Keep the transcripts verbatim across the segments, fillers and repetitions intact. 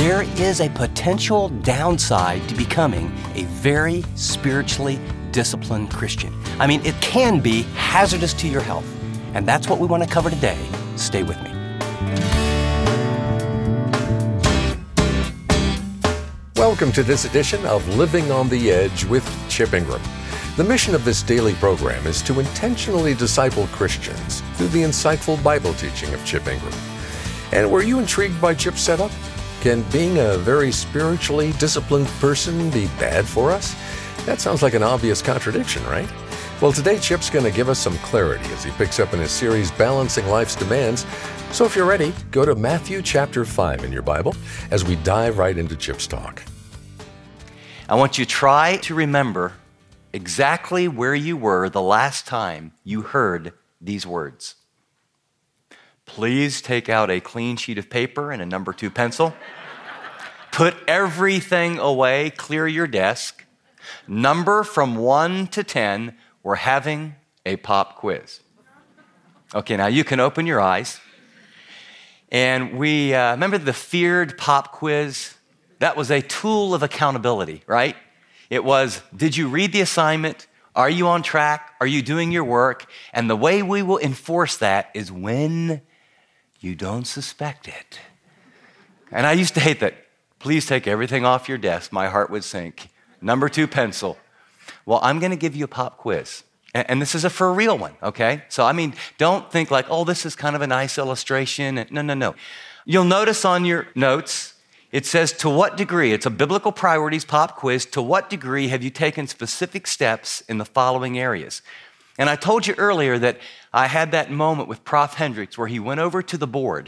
there is a potential downside to becoming a very spiritually disciplined Christian. I mean, it can be hazardous to your health. And that's what we want to cover today. Stay with me. Welcome to this edition of Living on the Edge with Chip Ingram. The mission of this daily program is to intentionally disciple Christians through the insightful Bible teaching of Chip Ingram. And were you intrigued by Chip's setup? Can being a very spiritually disciplined person be bad for us? That sounds like an obvious contradiction, right? Well, today Chip's going to give us some clarity as he picks up in his series, Balancing Life's Demands. So if you're ready, go to Matthew chapter five in your Bible as we dive right into Chip's talk. I want you to try to remember exactly where you were the last time you heard these words. Please take out a clean sheet of paper and a number two pencil. Put everything away, clear your desk. Number from one to ten, we're having a pop quiz. Okay, now you can open your eyes. And we, uh, remember the feared pop quiz? That was a tool of accountability, right? It was, did you read the assignment? Are you on track? Are you doing your work? And the way we will enforce that is when you don't suspect it. And I used to hate that. Please take everything off your desk. My heart would sink. Number two pencil. Well, I'm going to give you a pop quiz. And this is a for real one, okay? So, I mean, don't think like, oh, this is kind of a nice illustration. No, no, no. You'll notice on your notes, it says, to what degree, it's a biblical priorities pop quiz, to what degree have you taken specific steps in the following areas? And I told you earlier that I had that moment with Prof Hendricks where he went over to the board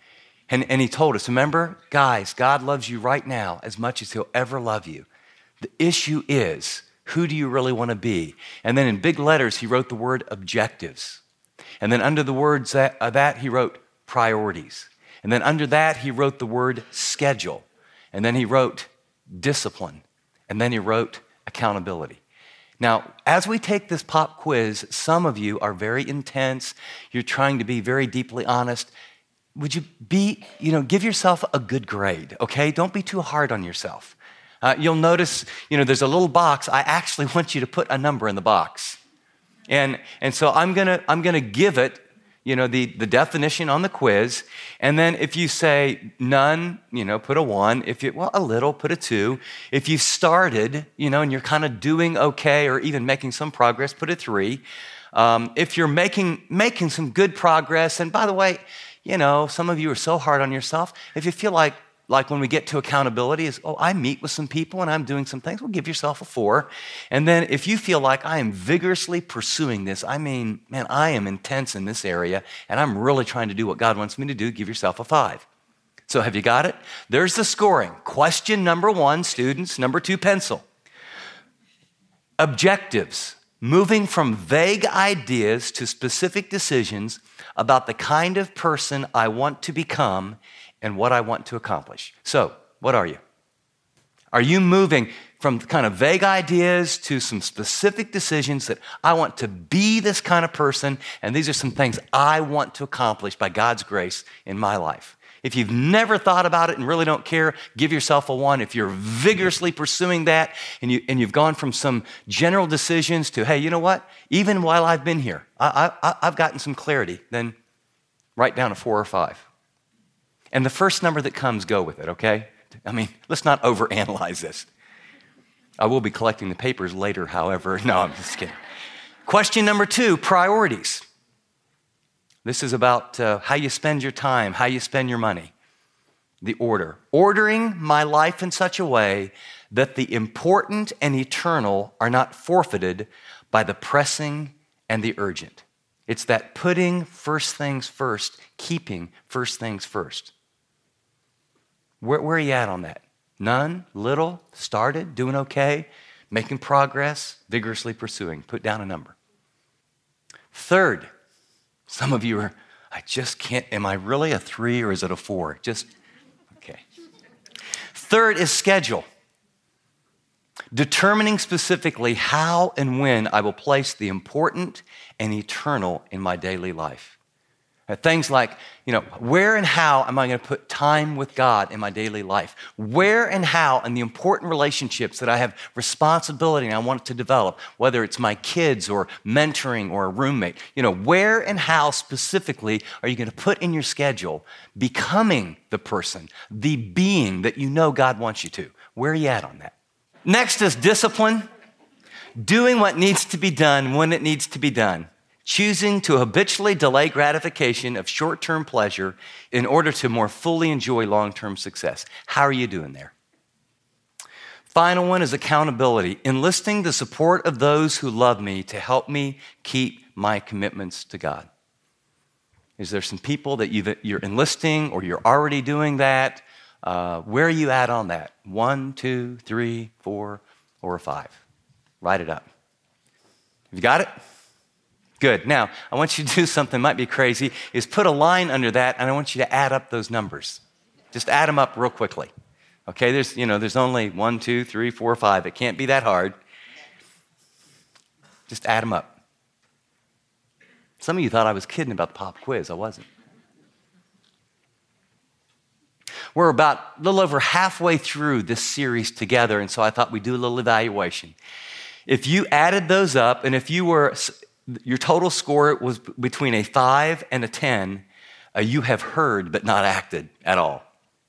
and, and he told us, remember, guys, God loves you right now as much as he'll ever love you. The issue is, who do you really want to be? And then in big letters, he wrote the word objectives. And then under the words that, uh, that he wrote priorities. And then under that, he wrote the word schedule. And then he wrote discipline. And then he wrote accountability. Now, as we take this pop quiz, some of you are very intense. You're trying to be very deeply honest. Would you be, you know, give yourself a good grade, okay? Don't be too hard on yourself. Uh, you'll notice, you know, there's a little box. I actually want you to put a number in the box. And, and so I'm gonna, I'm gonna give it, you know, the, the definition on the quiz. And then if you say none, you know, put a one. If you, well, a little, put a two. If you started, you know, and you're kind of doing okay or even making some progress, put a three. Um, if you're making, making some good progress, and by the way, you know, some of you are so hard on yourself. If you feel like, like when we get to accountability is, oh, I meet with some people and I'm doing some things, well, give yourself a four. And then if you feel like I am vigorously pursuing this, I mean, man, I am intense in this area and I'm really trying to do what God wants me to do, give yourself a five. So have you got it? There's the scoring. Question number one, students. Number two, pencil. Objectives. Moving from vague ideas to specific decisions about the kind of person I want to become and what I want to accomplish. So, what are you? Are you moving from kind of vague ideas to some specific decisions that I want to be this kind of person, and these are some things I want to accomplish by God's grace in my life? If you've never thought about it and really don't care, give yourself a one. If you're vigorously pursuing that and, you, and you've gone from some general decisions to, hey, you know what? Even while I've been here, I, I, I've gotten some clarity, then write down a four or five. And the first number that comes, go with it, okay? I mean, let's not overanalyze this. I will be collecting the papers later, however. No, I'm just kidding. Question number two, priorities. This is about uh, how you spend your time, how you spend your money. The order. Ordering my life in such a way that the important and eternal are not forfeited by the pressing and the urgent. It's that putting first things first, keeping first things first. Where, where are you at on that? None, little, started, doing okay, making progress, vigorously pursuing. Put down a number. Third, some of you are, I just can't, am I really a three or is it a four? Just, okay. Third is schedule. Determining specifically how and when I will place the important and eternal in my daily life. Uh, Things like, you know, where and how am I going to put time with God in my daily life? Where and how in the important relationships that I have responsibility and I want to develop, whether it's my kids or mentoring or a roommate, you know, where and how specifically are you going to put in your schedule becoming the person, the being that you know God wants you to? Where are you at on that? Next is discipline, doing what needs to be done when it needs to be done. Choosing to habitually delay gratification of short-term pleasure in order to more fully enjoy long-term success. How are you doing there? Final one is accountability, enlisting the support of those who love me to help me keep my commitments to God. Is there some people that you've, you're enlisting or you're already doing that? Uh, where are you at on that? One, two, three, four, or five? Write it up. You got it? Good. Now, I want you to do something, might be crazy, is put a line under that, and I want you to add up those numbers. Just add them up real quickly. Okay, there's, you know, there's only one, two, three, four, five. It can't be that hard. Just add them up. Some of you thought I was kidding about the pop quiz. I wasn't. We're about a little over halfway through this series together, and so I thought we'd do a little evaluation. If you added those up, and if you were... your total score was between a five and a ten. Uh, you have heard but not acted at all.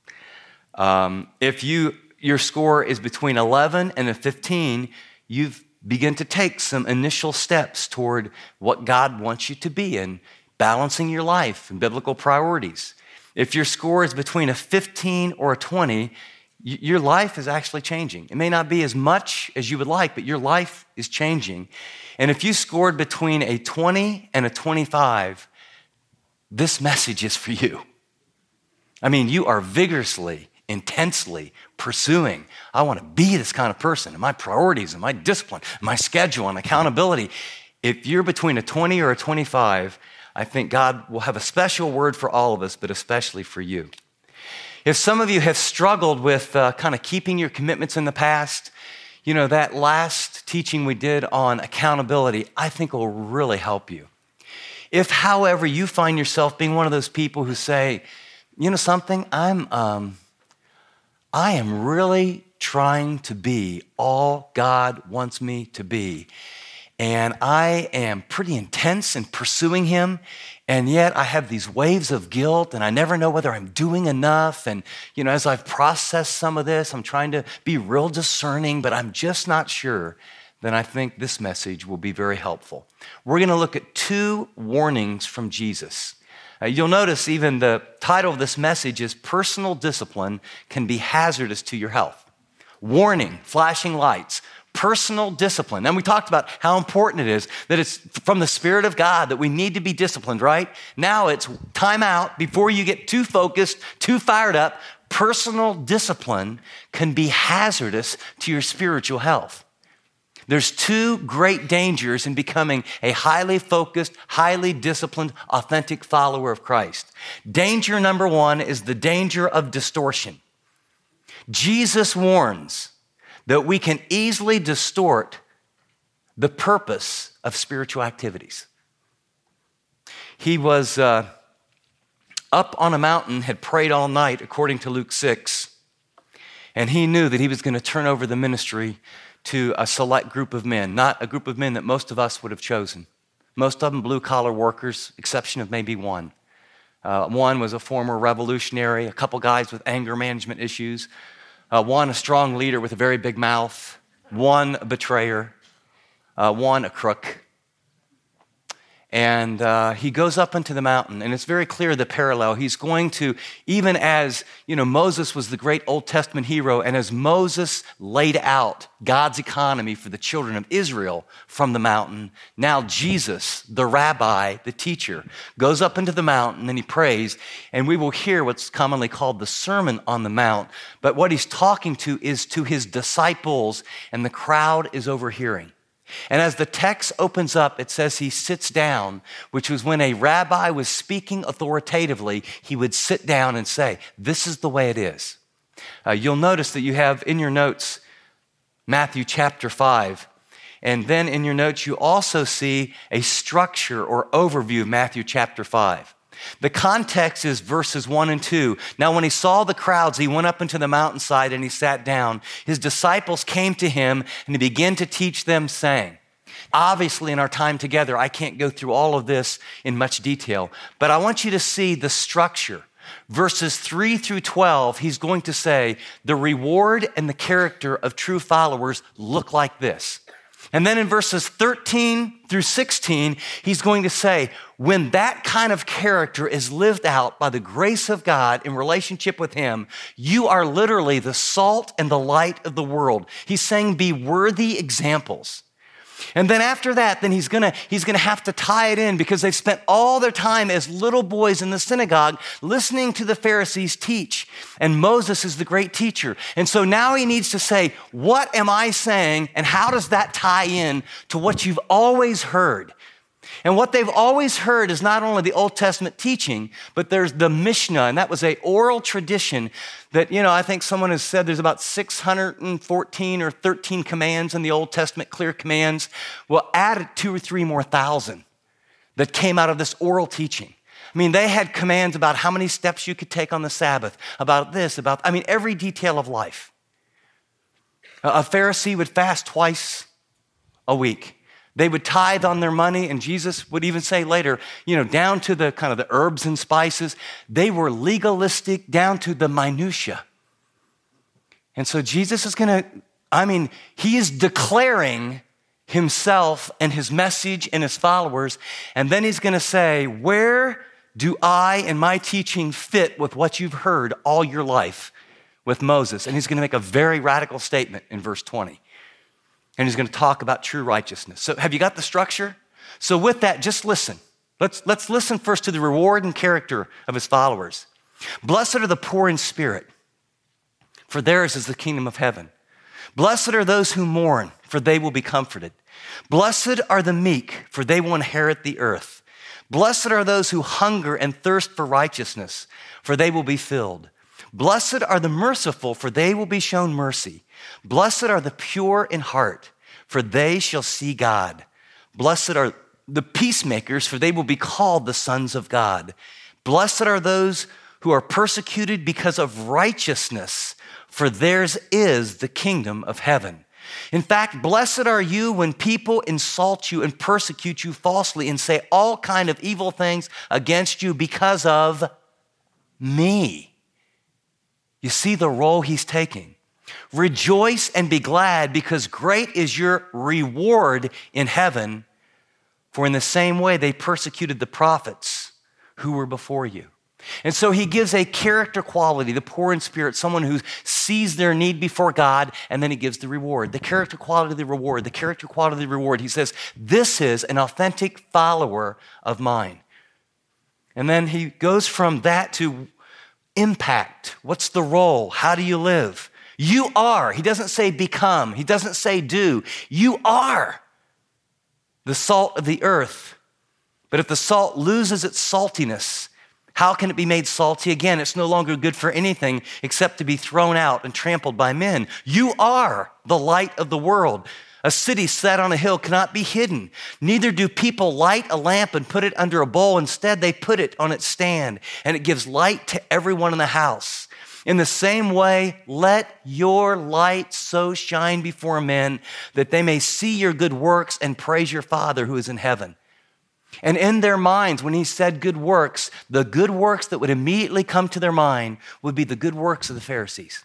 Um, if you your score is between eleven and a fifteen, you've begun to take some initial steps toward what God wants you to be in, balancing your life and biblical priorities. If your score is between a fifteen or a twenty, y- your life is actually changing. It may not be as much as you would like, but your life is changing. And if you scored between a twenty and a twenty-five, this message is for you. I mean, you are vigorously, intensely pursuing, I want to be this kind of person, and my priorities, and my discipline, and my schedule, and accountability. If you're between a twenty or a twenty-five, I think God will have a special word for all of us, but especially for you. If some of you have struggled with uh, kind of keeping your commitments in the past, you know, that last teaching we did on accountability, I think will really help you. If, however, you find yourself being one of those people who say, you know something, I'm, um, I am really trying to be all God wants me to be. And I am pretty intense in pursuing him. And yet I have these waves of guilt and I never know whether I'm doing enough. And, you know, as I've processed some of this, I'm trying to be real discerning, but I'm just not sure. Then I think this message will be very helpful. We're going to look at two warnings from Jesus. Uh, you'll notice even the title of this message is Personal Discipline Can Be Hazardous to Your Health. Warning, flashing lights. Personal discipline. And we talked about how important it is that it's from the Spirit of God that we need to be disciplined, right? Now it's time out before you get too focused, too fired up. Personal discipline can be hazardous to your spiritual health. There's two great dangers in becoming a highly focused, highly disciplined, authentic follower of Christ. Danger number one is the danger of distortion. Jesus warns that we can easily distort the purpose of spiritual activities. He was uh, up on a mountain, had prayed all night, according to Luke six, and he knew that he was going to turn over the ministry to a select group of men, not a group of men that most of us would have chosen. Most of them blue-collar workers, exception of maybe one. Uh, one was a former revolutionary, a couple guys with anger management issues, Uh, one, a strong leader with a very big mouth. One, a betrayer. Uh, one, a crook. And uh, he goes up into the mountain, and it's very clear the parallel. He's going to, even as, you know, Moses was the great Old Testament hero, and as Moses laid out God's economy for the children of Israel from the mountain, now Jesus, the rabbi, the teacher, goes up into the mountain and he prays, and we will hear what's commonly called the Sermon on the Mount. But what he's talking to is to his disciples, and the crowd is overhearing. And as the text opens up, it says he sits down, which was when a rabbi was speaking authoritatively, he would sit down and say, this is the way it is. Uh, you'll notice that you have in your notes Matthew chapter five. And then in your notes, you also see a structure or overview of Matthew chapter five. The context is verses one and two. Now, when he saw the crowds, he went up into the mountainside and he sat down. His disciples came to him and he began to teach them, saying, obviously, in our time together, I can't go through all of this in much detail, but I want you to see the structure. Verses three through twelve, he's going to say, the reward and the character of true followers look like this. And then in verses thirteen through sixteen, he's going to say, when that kind of character is lived out by the grace of God in relationship with him, you are literally the salt and the light of the world. He's saying, be worthy examples. And then after that, then he's gonna, he's gonna have to tie it in because they've spent all their time as little boys in the synagogue listening to the Pharisees teach. And Moses is the great teacher. And so now he needs to say, what am I saying? And how does that tie in to what you've always heard? And what they've always heard is not only the Old Testament teaching, but there's the Mishnah, and that was an oral tradition that, you know, I think someone has said there's about six hundred fourteen or thirteen commands in the Old Testament, clear commands. Well, add two or three more thousand that came out of this oral teaching. I mean, they had commands about how many steps you could take on the Sabbath, about this, about, I mean, every detail of life. A Pharisee would fast twice a week. They would tithe on their money, and Jesus would even say later, you know, down to the kind of the herbs and spices. They were legalistic down to the minutia. And so Jesus is going to, I mean, he is declaring himself and his message and his followers, and then he's going to say, where do I and my teaching fit with what you've heard all your life with Moses? And he's going to make a very radical statement in verse twenty. And he's going to talk about true righteousness. So have you got the structure? So with that, just listen. Let's, let's listen first to the reward and character of his followers. Blessed are the poor in spirit, for theirs is the kingdom of heaven. Blessed are those who mourn, for they will be comforted. Blessed are the meek, for they will inherit the earth. Blessed are those who hunger and thirst for righteousness, for they will be filled. Blessed are the merciful, for they will be shown mercy. Blessed are the pure in heart, for they shall see God. Blessed are the peacemakers, for they will be called the sons of God. Blessed are those who are persecuted because of righteousness, for theirs is the kingdom of heaven. In fact, blessed are you when people insult you and persecute you falsely and say all kind of evil things against you because of me. You see the role he's taking. Rejoice and be glad, because great is your reward in heaven. For in the same way they persecuted the prophets who were before you. And so he gives a character quality, the poor in spirit, someone who sees their need before God, and then he gives the reward. The character quality of the reward, the character quality of the reward. He says, this is an authentic follower of mine. And then he goes from that to impact. What's the role? How do you live? You are. He doesn't say become. He doesn't say do. You are the salt of the earth. But if the salt loses its saltiness, how can it be made salty again? It's no longer good for anything except to be thrown out and trampled by men. You are the light of the world. A city set on a hill cannot be hidden. Neither do people light a lamp and put it under a bowl. Instead, they put it on its stand, and it gives light to everyone in the house. In the same way, let your light so shine before men that they may see your good works and praise your Father who is in heaven. And in their minds, when he said good works, the good works that would immediately come to their mind would be the good works of the Pharisees.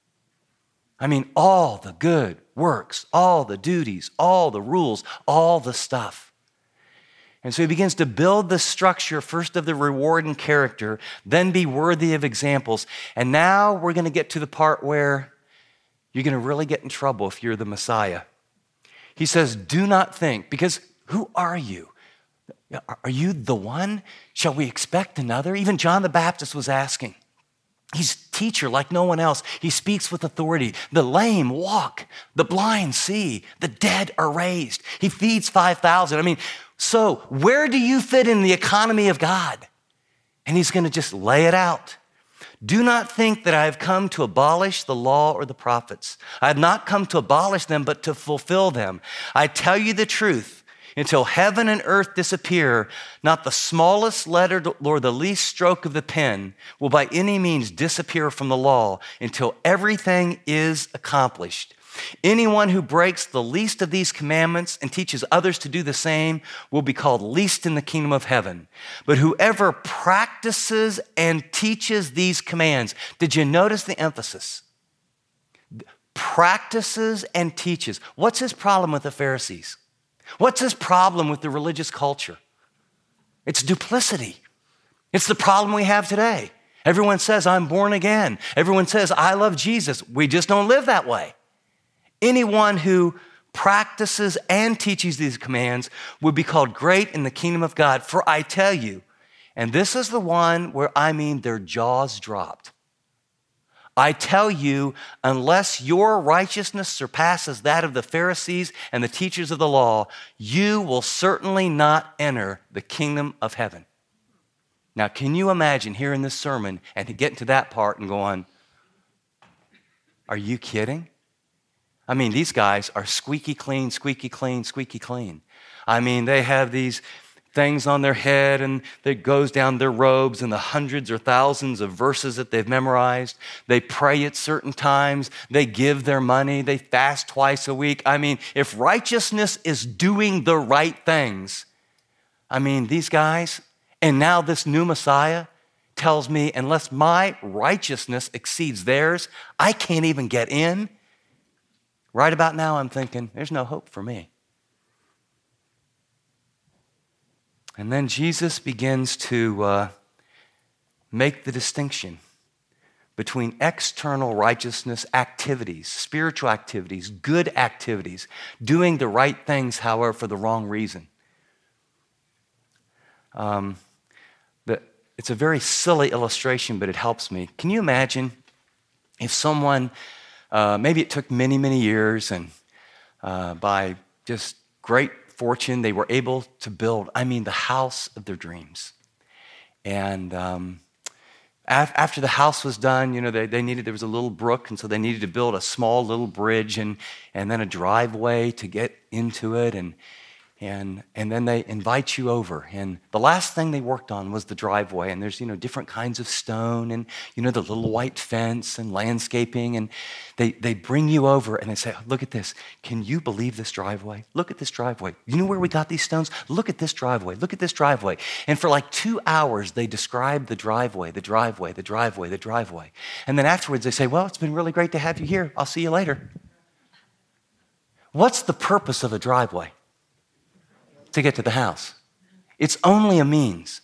I mean, all the good works, all the duties, all the rules, all the stuff. And so he begins to build the structure, first of the reward and character, then be worthy of examples. And now we're going to get to the part where you're going to really get in trouble if you're the Messiah. He says, do not think, because who are you? Are you the one? Shall we expect another? Even John the Baptist was asking. He's teacher like no one else. He speaks with authority. The lame walk, the blind see, the dead are raised. He feeds five thousand. I mean, so where do you fit in the economy of God? And he's going to just lay it out. Do not think that I have come to abolish the law or the prophets. I have not come to abolish them, but to fulfill them. I tell you the truth. until heaven and earth disappear, not the smallest letter nor the least stroke of the pen will by any means disappear from the law until everything is accomplished. Anyone who breaks the least of these commandments and teaches others to do the same will be called least in the kingdom of heaven. But whoever practices and teaches these commands, did you notice the emphasis? Practices and teaches. What's his problem with the Pharisees? What's his problem with the religious culture? It's duplicity. It's the problem we have today. Everyone says, I'm born again. Everyone says, I love Jesus. We just don't live that way. Anyone who practices and teaches these commands would be called great in the kingdom of God. For I tell you, and this is the one where I mean their jaws dropped. I tell you, unless your righteousness surpasses that of the Pharisees and the teachers of the law, you will certainly not enter the kingdom of heaven. Now, can you imagine hearing this sermon and to get to that part and going, are you kidding? I mean, these guys are squeaky clean, squeaky clean, squeaky clean. I mean, they have these things on their head and that goes down their robes and the hundreds or thousands of verses that they've memorized. They pray at certain times. They give their money. They fast twice a week. I mean, if righteousness is doing the right things, I mean, these guys, and now this new Messiah tells me unless my righteousness exceeds theirs, I can't even get in. Right about now, I'm thinking, there's no hope for me. And then Jesus begins to uh, make the distinction between external righteousness activities, spiritual activities, good activities, doing the right things, however, for the wrong reason. Um, the, it's a very silly illustration, but it helps me. Can you imagine if someone... Uh, maybe it took many, many years, and uh, by just great fortune, they were able to build, I mean, the house of their dreams. And um, af- after the house was done, you know, they, they needed, there was a little brook, and so they needed to build a small little bridge and, and then a driveway to get into it, and And, and then they invite you over. And the last thing they worked on was the driveway. And there's, you know, different kinds of stone and, you know, the little white fence and landscaping. And they, they bring you over and they say, look at this. Can you believe this driveway? Look at this driveway. You know where we got these stones? Look at this driveway. Look at this driveway. And for like two hours, they describe the driveway, the driveway, the driveway, the driveway. And then afterwards they say, well, it's been really great to have you here. I'll see you later. What's the purpose of a driveway? To get to the house. It's only a means.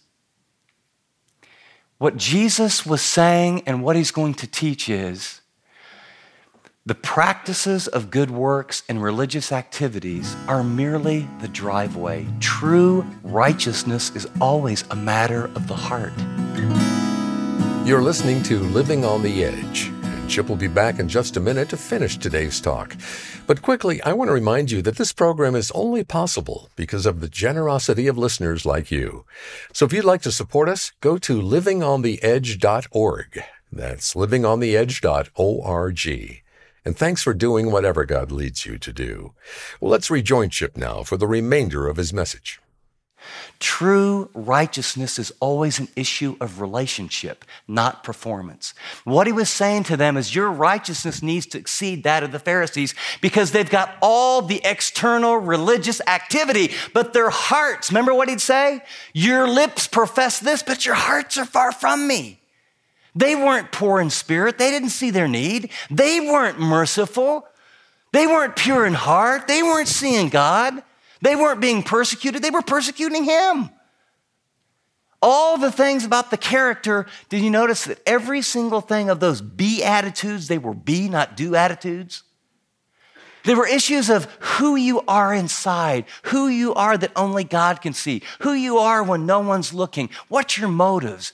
What Jesus was saying and what he's going to teach is the practices of good works and religious activities are merely the driveway. True righteousness is always a matter of the heart. You're listening to Living on the Edge. Chip will be back in just a minute to finish today's talk. But quickly, I want to remind you that this program is only possible because of the generosity of listeners like you. So if you'd like to support us, go to living on the edge dot org. That's living on the edge dot org. And thanks for doing whatever God leads you to do. Well, let's rejoin Chip now for the remainder of his message. True righteousness is always an issue of relationship, not performance. What he was saying to them is your righteousness needs to exceed that of the Pharisees because they've got all the external religious activity, but their hearts, remember what he'd say? Your lips profess this, but your hearts are far from me. They weren't poor in spirit. They didn't see their need. They weren't merciful. They weren't pure in heart. They weren't seeing God. They weren't being persecuted. They were persecuting him. All the things about the character, did you notice that every single thing of those be attitudes, they were be, not do attitudes? They were issues of who you are inside, who you are that only God can see, who you are when no one's looking, what's your motives?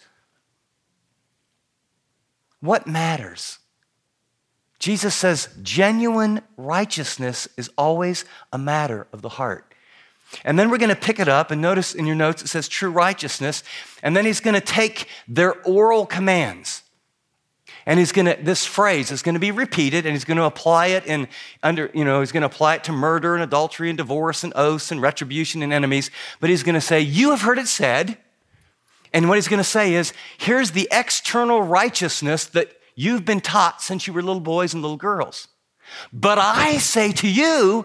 What matters? Jesus says genuine righteousness is always a matter of the heart. And then we're going to pick it up, and notice in your notes it says true righteousness, and then he's going to take their oral commands, And he's gonna, this phrase is gonna be repeated, and he's gonna apply it in under, you know, he's gonna apply it to murder and adultery and divorce and oaths and retribution and enemies. But he's gonna say, you have heard it said. And what he's gonna say is, here's the external righteousness that you've been taught since you were little boys and little girls. But I say to you,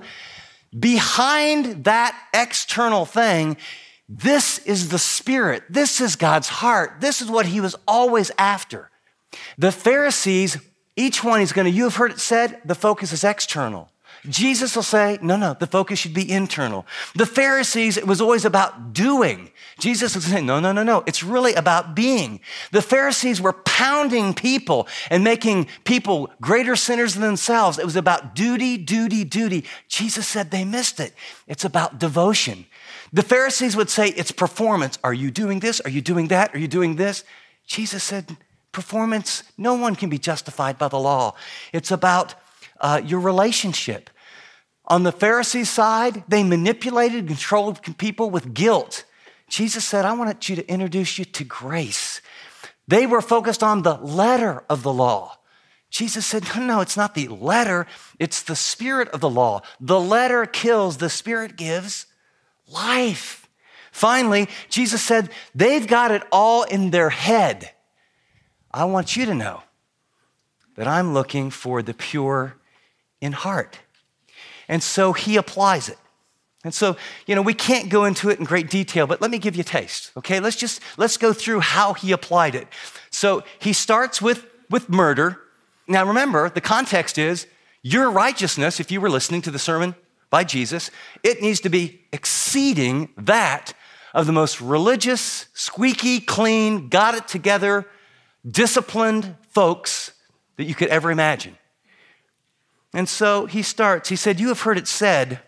behind that external thing, this is the Spirit. This is God's heart. This is what he was always after. The Pharisees, each one is going to, you have heard it said, the focus is external. Jesus will say, no, no, the focus should be internal. The Pharisees, it was always about doing. Jesus was saying, no, no, no, no, it's really about being. The Pharisees were pounding people and making people greater sinners than themselves. It was about duty, duty, duty. Jesus said they missed it. It's about devotion. The Pharisees would say, it's performance. Are you doing this? Are you doing that? Are you doing this? Jesus said, performance, no one can be justified by the law. It's about uh, your relationship. On the Pharisee side, they manipulated and controlled people with guilt. Jesus said, I want you to introduce you to grace. They were focused on the letter of the law. Jesus said, no, no, it's not the letter, it's the spirit of the law. The letter kills, the Spirit gives life. Finally, Jesus said, they've got it all in their head. I want you to know that I'm looking for the pure in heart. And so he applies it. And so, you know, we can't go into it in great detail, but let me give you a taste, okay? Let's just, let's go through how he applied it. So he starts with, with murder. Now remember, the context is your righteousness, if you were listening to the sermon by Jesus, it needs to be exceeding that of the most religious, squeaky, clean, got it together, disciplined folks that you could ever imagine. And so he starts, he said, you have heard it said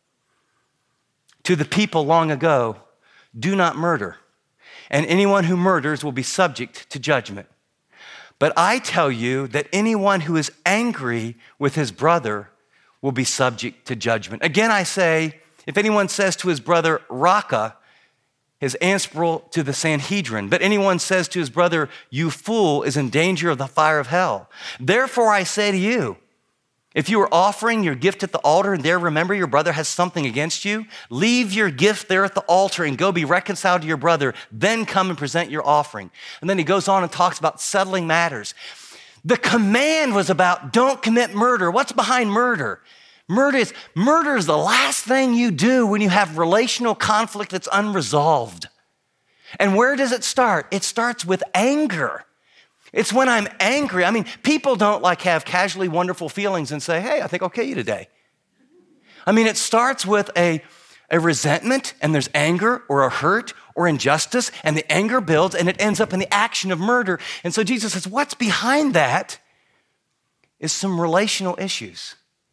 to the people long ago, do not murder, and anyone who murders will be subject to judgment. But I tell you that anyone who is angry with his brother will be subject to judgment. Again, I say, if anyone says to his brother, Raka, is answerable to the Sanhedrin. But anyone says to his brother, you fool, is in danger of the fire of hell. Therefore I say to you, if you are offering your gift at the altar and there remember your brother has something against you, leave your gift there at the altar and go be reconciled to your brother, then come and present your offering. And then he goes on and talks about settling matters. The command was about don't commit murder. What's behind murder? Murder is, murder is the last thing you do when you have relational conflict that's unresolved. And where does it start? It starts with anger. It's when I'm angry. I mean, people don't like have casually wonderful feelings and say, hey, I think I'll kill you today. I mean, it starts with a, a resentment, and there's anger or a hurt or injustice, and the anger builds and it ends up in the action of murder. And so Jesus says, what's behind that is some relational issues.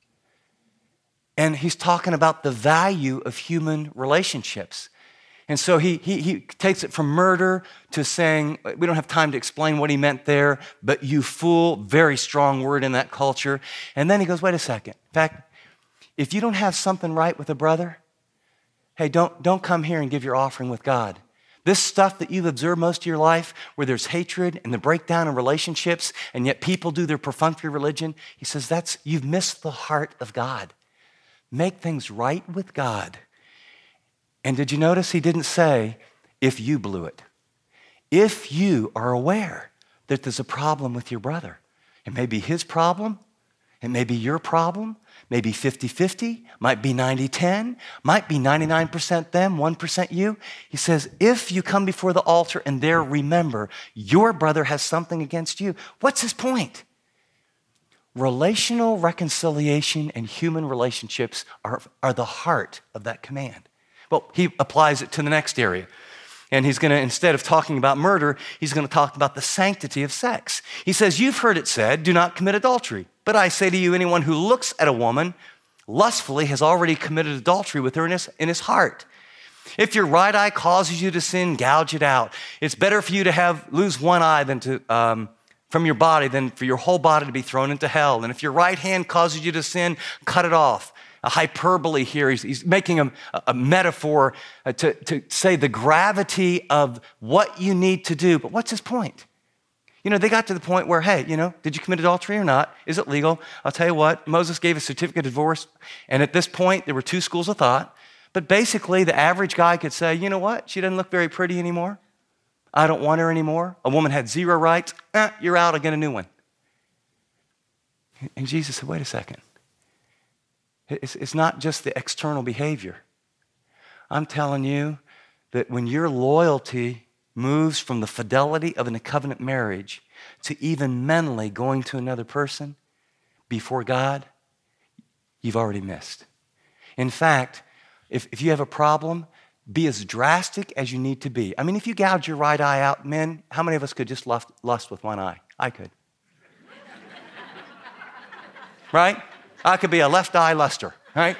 And he's talking about the value of human relationships. And so he, he, he takes it from murder to saying, we don't have time to explain what he meant there, but you fool, very strong word in that culture. And then he goes, wait a second. In fact, if you don't have something right with a brother, hey, don't, don't come here and give your offering with God. This stuff that you've observed most of your life, where there's hatred and the breakdown in relationships, and yet people do their perfunctory religion, he says, that's, you've missed the heart of God. Make things right with God. And did you notice he didn't say, if you blew it? If you are aware that there's a problem with your brother, it may be his problem, it may be your problem, maybe fifty-fifty, might be ninety ten, might be ninety-nine percent them, one percent you. He says, if you come before the altar and there remember your brother has something against you, what's his point? Relational reconciliation and human relationships are, are the heart of that command. Well, he applies it to the next area. And he's going to, instead of talking about murder, he's going to talk about the sanctity of sex. He says, you've heard it said, do not commit adultery. But I say to you, anyone who looks at a woman lustfully has already committed adultery with her in his, in his heart. If your right eye causes you to sin, gouge it out. It's better for you to have lose one eye than to um, from your body than for your whole body to be thrown into hell. And if your right hand causes you to sin, cut it off. A hyperbole here. He's, he's making a, a metaphor uh, to, to say the gravity of what you need to do. But what's his point? You know, they got to the point where, hey, you know, did you commit adultery or not? Is it legal? I'll tell you what, Moses gave a certificate of divorce, and at this point, there were two schools of thought. But basically, the average guy could say, you know what? She doesn't look very pretty anymore. I don't want her anymore. A woman had zero rights. Eh, you're out. I'll get a new one. And Jesus said, wait a second. It's, it's not just the external behavior. I'm telling you that when your loyalty moves from the fidelity of a covenant marriage to even mentally going to another person before God, you've already missed. In fact, if, if you have a problem, be as drastic as you need to be. I mean, if you gouge your right eye out, men, how many of us could just lust, lust with one eye? I could. Right? I could be a left eye luster, right?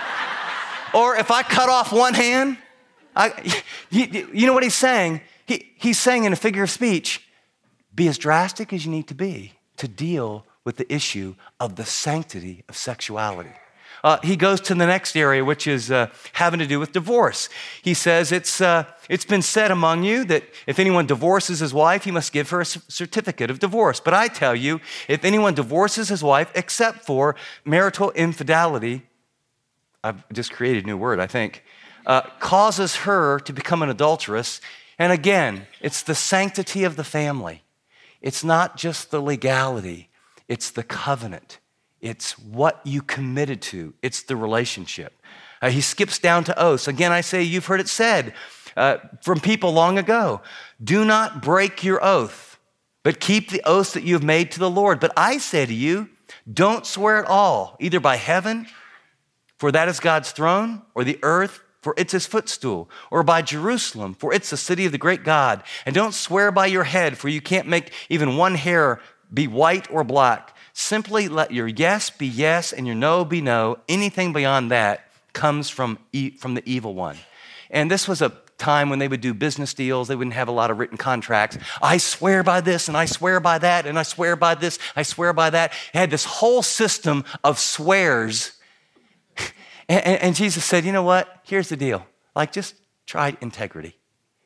Or if I cut off one hand, I, you, you know what he's saying? He, he's saying in a figure of speech, be as drastic as you need to be to deal with the issue of the sanctity of sexuality. Uh, he goes to the next area, which is uh, having to do with divorce. He says, it's, uh, it's been said among you that if anyone divorces his wife, he must give her a certificate of divorce. But I tell you, if anyone divorces his wife except for marital infidelity, I've just created a new word, I think, uh, causes her to become an adulteress. And again, it's the sanctity of the family. It's not just the legality, it's the covenant. It's what you committed to. It's the relationship. Uh, he skips down to oaths. Again, I say you've heard it said uh, from people long ago, do not break your oath, but keep the oaths that you have made to the Lord. But I say to you, don't swear at all, either by heaven, for that is God's throne, or the earth, for it's his footstool, or by Jerusalem, for it's the city of the great God. And don't swear by your head, for you can't make even one hair be white or black. Simply let your yes be yes and your no be no. Anything beyond that comes from, e- from the evil one. And this was a time when they would do business deals. They wouldn't have a lot of written contracts. I swear by this and I swear by that and I swear by this, I swear by that. It had this whole system of swears. and, and, and Jesus said, you know what? Here's the deal. Like, just try integrity.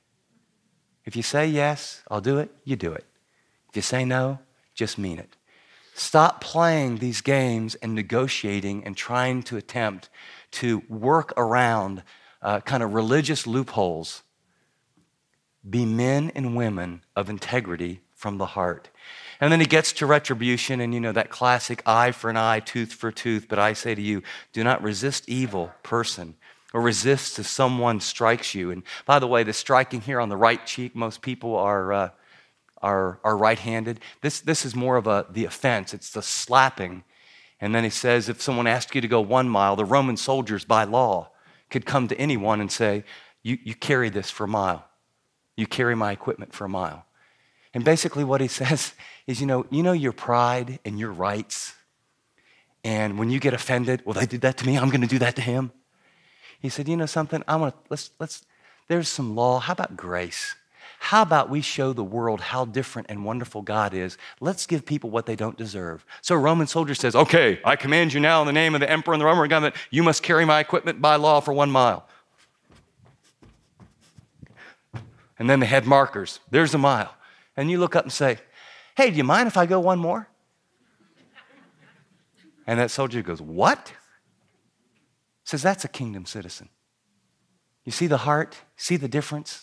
If you say yes, I'll do it, you do it. If you say no, just mean it. Stop playing these games and negotiating and trying to attempt to work around uh, kind of religious loopholes. Be men and women of integrity from the heart. And then he gets to retribution and, you know, that classic eye for an eye, tooth for tooth. But I say to you, do not resist evil person or resist if someone strikes you. And by the way, the striking here on the right cheek, most people are... Uh, Are, are right-handed. This, this is more of a, the offense. It's the slapping. And then he says, if someone asked you to go one mile, the Roman soldiers by law could come to anyone and say, you, you carry this for a mile. You carry my equipment for a mile. And basically what he says is, you know, you know your pride and your rights. And when you get offended, well, they did that to me, I'm going to do that to him. He said, you know something, I want to, let's, let's, there's some law. How about grace? How about we show the world how different and wonderful God is? Let's give people what they don't deserve. So a Roman soldier says, okay, I command you now in the name of the emperor and the Roman government, you must carry my equipment by law for one mile. And then they had markers. There's a mile. And you look up and say, hey, do you mind if I go one more? And that soldier goes, what? Says, that's a kingdom citizen. You see the heart? See the difference?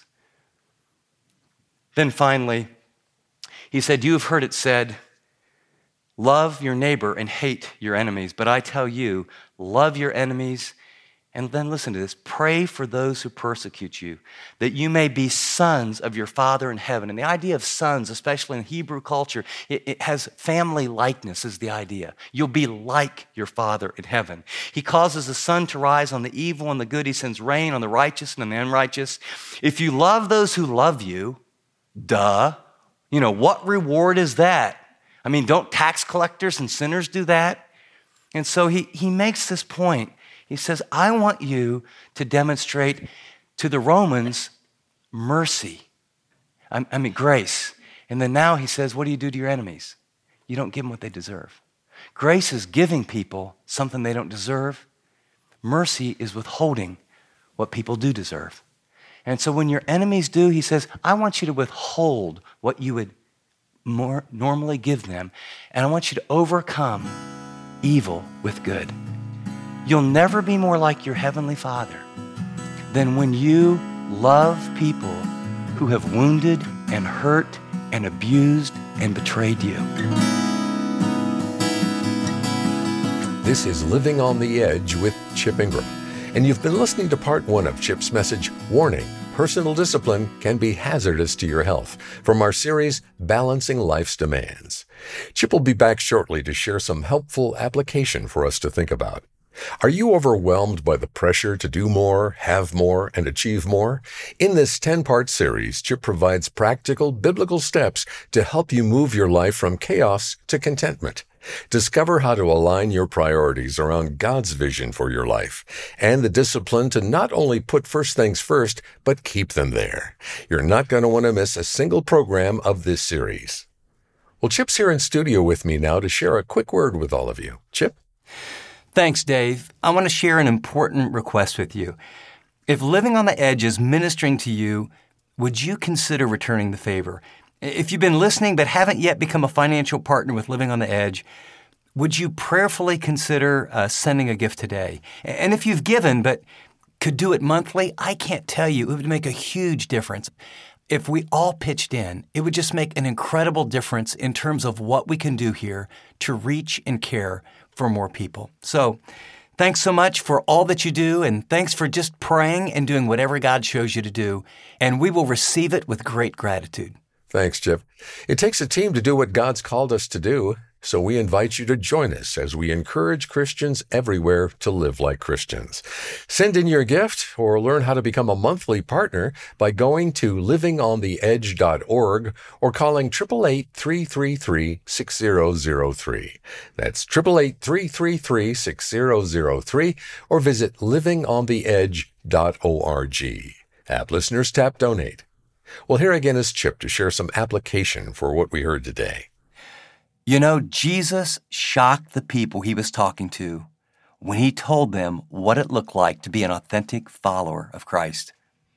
Then finally, he said, you have heard it said, love your neighbor and hate your enemies. But I tell you, love your enemies. And then listen to this, pray for those who persecute you, that you may be sons of your Father in heaven. And the idea of sons, especially in Hebrew culture, it, it has family likeness is the idea. You'll be like your Father in heaven. He causes the sun to rise on the evil and the good. He sends rain on the righteous and the unrighteous. If you love those who love you, duh, you know, what reward is that? I mean, don't tax collectors and sinners do that? And so he, he makes this point. He says, I want you to demonstrate to the Romans mercy. I, I mean, grace. And then now he says, what do you do to your enemies? You don't give them what they deserve. Grace is giving people something they don't deserve. Mercy is withholding what people do deserve. And so when your enemies do, he says, I want you to withhold what you would more normally give them, and I want you to overcome evil with good. You'll never be more like your Heavenly Father than when you love people who have wounded and hurt and abused and betrayed you. This is Living on the Edge with Chip Ingram, and you've been listening to part one of Chip's message, Warning, Personal Discipline Can Be Hazardous to Your Health, from our series, Balancing Life's Demands. Chip will be back shortly to share some helpful application for us to think about. Are you overwhelmed by the pressure to do more, have more, and achieve more? In this ten-part series, Chip provides practical biblical steps to help you move your life from chaos to contentment. Discover how to align your priorities around God's vision for your life and the discipline to not only put first things first, but keep them there. You're not going to want to miss a single program of this series. Well, Chip's here in studio with me now to share a quick word with all of you. Chip? Thanks, Dave. I want to share an important request with you. If Living on the Edge is ministering to you, would you consider returning the favor? If you've been listening but haven't yet become a financial partner with Living on the Edge, would you prayerfully consider uh, sending a gift today? And if you've given but could do it monthly, I can't tell you, it would make a huge difference. If we all pitched in, it would just make an incredible difference in terms of what we can do here to reach and care for more people. So thanks so much for all that you do, and thanks for just praying and doing whatever God shows you to do, and we will receive it with great gratitude. Thanks, Chip. It takes a team to do what God's called us to do, so we invite you to join us as we encourage Christians everywhere to live like Christians. Send in your gift or learn how to become a monthly partner by going to living on the edge dot org or calling eight eight eight, three three three, six zero zero three. That's eight eight eight, three three three, six zero zero three or visit living on the edge dot org. App listeners, tap Donate. Well, here again is Chip to share some application for what we heard today. You know, Jesus shocked the people he was talking to when he told them what it looked like to be an authentic follower of Christ.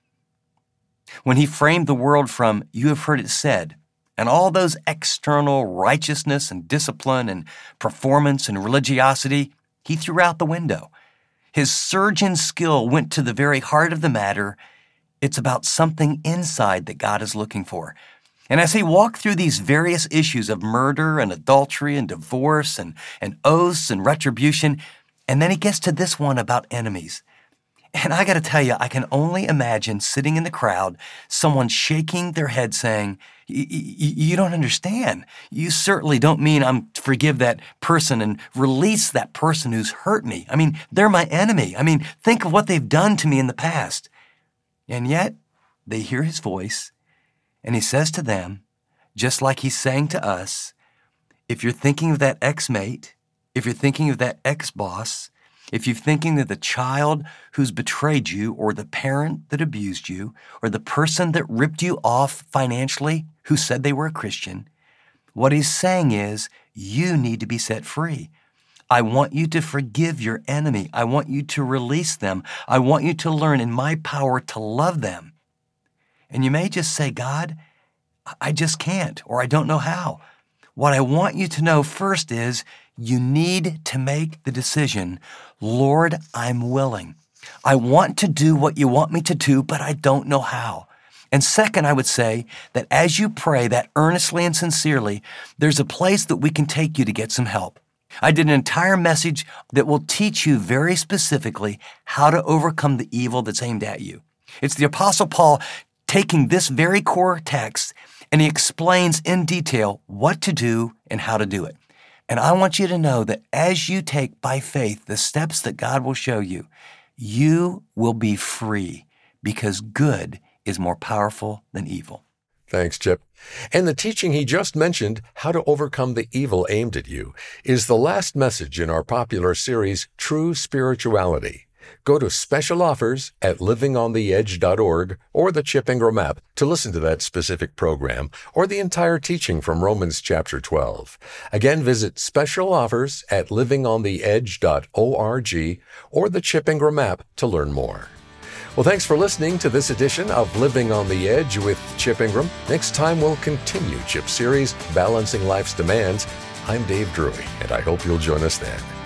When he framed the world from, "You have heard it said," and all those external righteousness and discipline and performance and religiosity, he threw out the window. His surgeon skill went to the very heart of the matter. It's about something inside that God is looking for. And as he walked through these various issues of murder and adultery and divorce and, and oaths and retribution, and then he gets to this one about enemies. And I got to tell you, I can only imagine sitting in the crowd, someone shaking their head saying, you don't understand. You certainly don't mean I'm to forgive that person and release that person who's hurt me. I mean, they're my enemy. I mean, think of what they've done to me in the past. And yet, they hear his voice, and he says to them, just like he's saying to us, if you're thinking of that ex-mate, if you're thinking of that ex-boss, if you're thinking of the child who's betrayed you, or the parent that abused you, or the person that ripped you off financially who said they were a Christian, what he's saying is, you need to be set free. I want you to forgive your enemy. I want you to release them. I want you to learn in my power to love them. And you may just say, God, I just can't, or I don't know how. What I want you to know first is you need to make the decision, Lord, I'm willing. I want to do what you want me to do, but I don't know how. And second, I would say that as you pray that earnestly and sincerely, there's a place that we can take you to get some help. I did an entire message that will teach you very specifically how to overcome the evil that's aimed at you. It's the Apostle Paul taking this very core text, and he explains in detail what to do and how to do it. And I want you to know that as you take by faith the steps that God will show you, you will be free because good is more powerful than evil. Thanks, Chip. And the teaching he just mentioned, How to Overcome the Evil Aimed at You, is the last message in our popular series, True Spirituality. Go to special offers at living on the edge dot org or the Chip Ingram app to listen to that specific program or the entire teaching from Romans chapter twelve. Again, visit special offers at living on the edge dot org or the Chip Ingram app to learn more. Well, thanks for listening to this edition of Living on the Edge with Chip Ingram. Next time, we'll continue Chip's series, Balancing Life's Demands. I'm Dave Drury, and I hope you'll join us then.